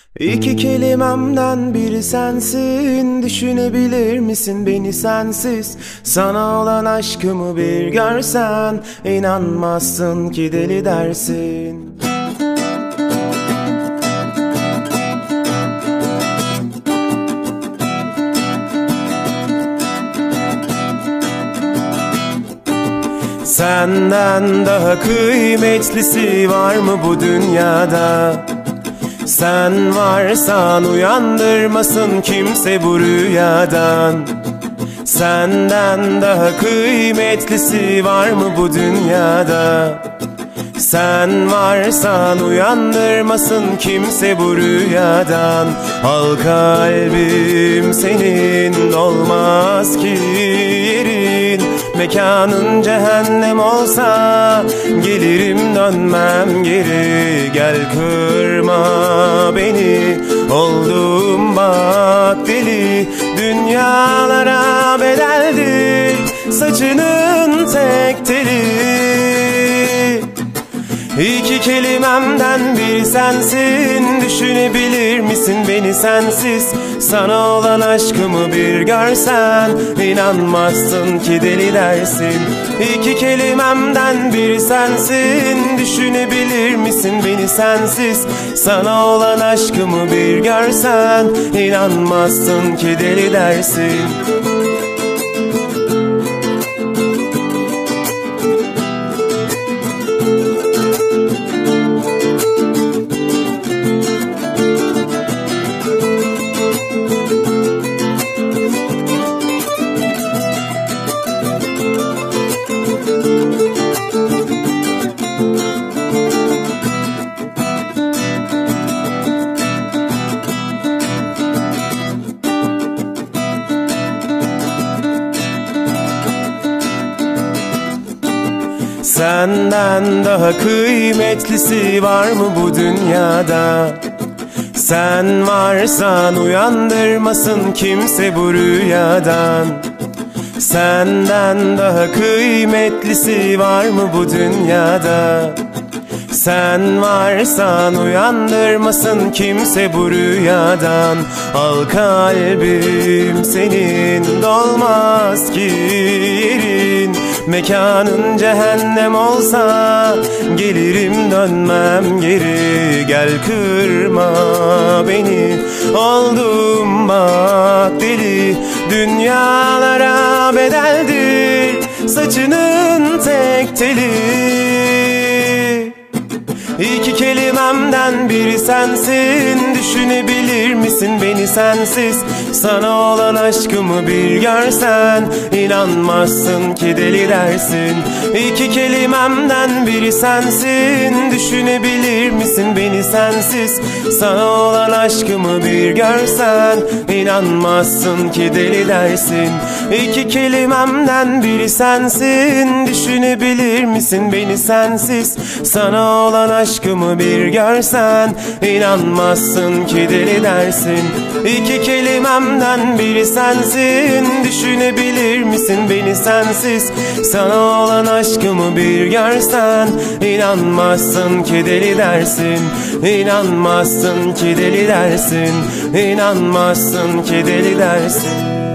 İki kelimemden biri sensin. Düşünebilir misin beni sensiz? Sana olan aşkımı bir görsen, İnanmazsın ki deli dersin. Senden daha kıymetlisi var mı bu dünyada? Sen varsan uyandırmasın kimse bu rüyadan. Senden daha kıymetlisi var mı bu dünyada? Sen varsan uyandırmasın kimse bu rüyadan. Al kalbim senin, olmaz ki yerin. Mekanın cehennem olsa gelirim dönmem geri. Gel kırma beni, oldum bak deli. Dünyalara bedeldir saçının tek teli. İki kelimemden biri sensin. Düşünebilir misin beni sensiz? Sana olan aşkımı bir görsen, İnanmazsın ki deli dersin. İki kelimemden biri sensin. Düşünebilir misin beni sensiz? Sana olan aşkımı bir görsen, İnanmazsın ki deli dersin. Senden daha kıymetlisi var mı bu dünyada? Sen varsan uyandırmasın kimse bu rüyadan. Senden daha kıymetlisi var mı bu dünyada? Sen varsan uyandırmasın kimse bu rüyadan. Al kalbim senin, dolmaz ki yerin. Mekanın cehennem olsa gelirim dönmem geri. Gel kırma beni, oldum bak deli. Dünyalara bedeldir saçının tek teli. İki kelimemden biri sensin. Düşünebilir misin beni sensiz? Sana olan aşkımı bir görsen, İnanmazsın ki deli dersin. İki kelimemden biri sensin. Düşünebilir misin beni sensiz? Sana olan aşkımı bir görsen, İnanmazsın ki deli dersin. İki kelimemden biri sensin. Düşünebilir misin beni sensiz? Sana olan aşkımı bir görsen, İnanmazsın ki deli dersin. İki kelimemden biri sensin. Düşünebilir misin beni sensiz? Sana olan aşkımı bir görsen, İnanmazsın ki deli dersin. İnanmazsın ki deli dersin. İnanmazsın ki deli dersin.